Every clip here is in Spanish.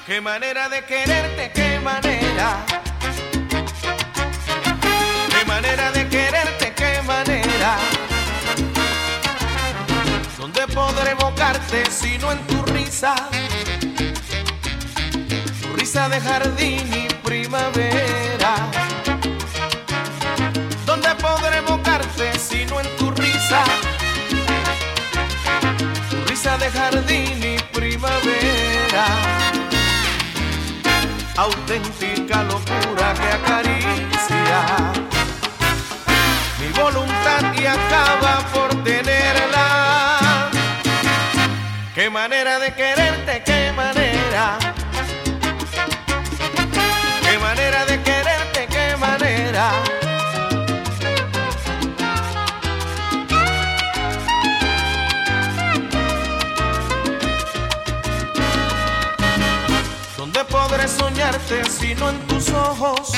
Qué manera de quererte, qué manera. Qué manera de quererte, qué manera. ¿Dónde podré evocarte si no en tu risa? Tu risa de jardín y primavera. ¿Dónde podré evocarte si no en tu risa? Tu risa de jardín y primavera. Auténtica locura que acaricia mi voluntad y acaba por tenerla. Qué manera de quererte, qué manera. Qué manera de quererte, qué manera. ¿Dónde podré soñarte si no en tus ojos?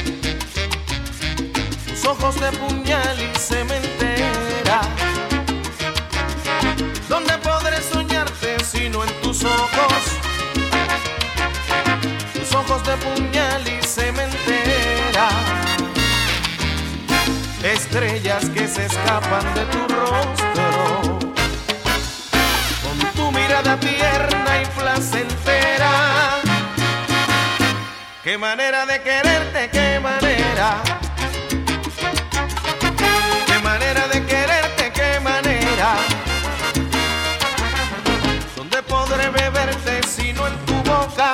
Tus ojos de puñal y cementera. ¿Dónde podré soñarte si no en tus ojos? Tus ojos de puñal y cementera. Estrellas que se escapan de tu rostro, con tu mirada tierna y placentera. Qué manera de quererte, qué manera. Qué manera de quererte, qué manera. ¿Dónde podré beberte si no en tu boca?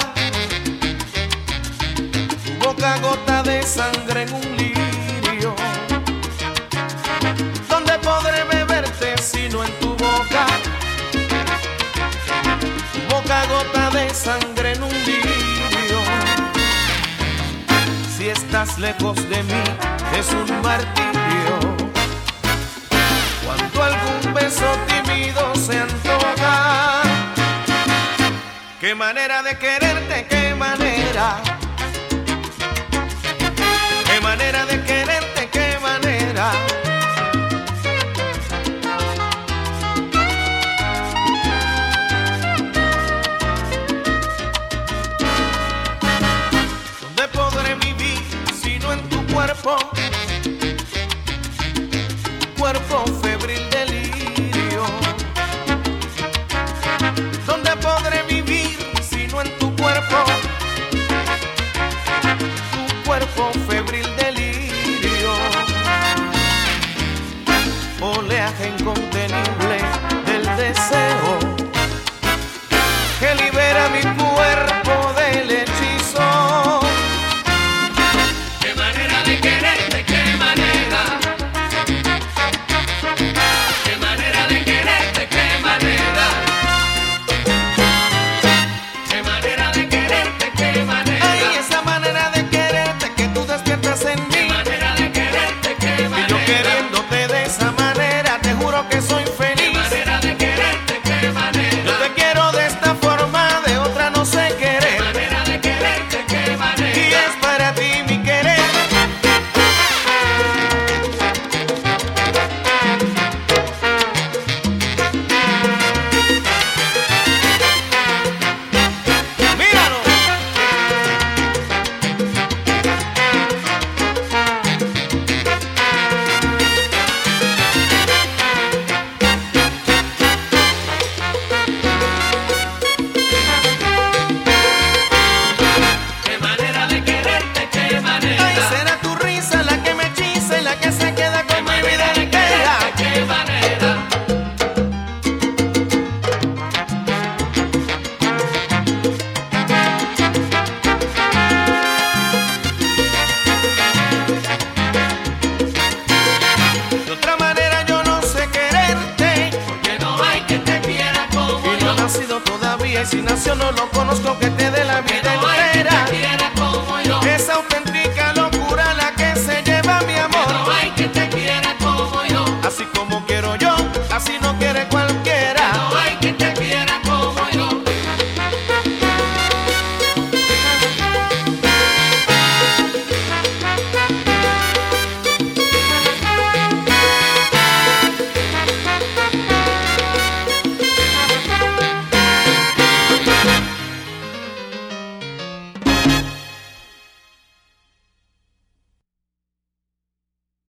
Tu boca gota de sangre en un lirio. ¿Dónde podré beberte si no en tu boca? Tu boca gota de sangre en un lirio. Si estás lejos de mí es un martirio. Cuando algún beso tímido se antoja. Qué manera de quererte, qué manera. Qué manera de quererte, qué manera. ¿Dónde podré vivir si no en tu cuerpo? Cuerpo febril delirio. ¿Dónde podré vivir si no en tu cuerpo? Tu cuerpo febril delirio. Oleaje incontenible del deseo que libera mi cuerpo del hechizo. Qué manera de quererte, qué manera. Qué manera de quererte, qué manera. Qué manera de quererte, qué manera. Ay, esa manera de quererte que tú despiertas en mí. Qué manera de quererte, qué manera. Y yo queriéndote de esa manera, te juro que soy feliz. Qué manera de quererte, qué manera. Yo te quiero de esta forma, de otra no sé Qué querer. manera de quererte, qué manera. Y es para ti mi querer. Míralo. Qué manera de quererte, qué Ay, manera. será tu risa la que me hechiza y la que se queda Qué con mi vida manera de entera. quererte, qué manera. De otra manera yo no sé quererte. Porque no hay que te quiera como Y no ha yo. nacido todavía y si nació no lo conozco que te dé la vida.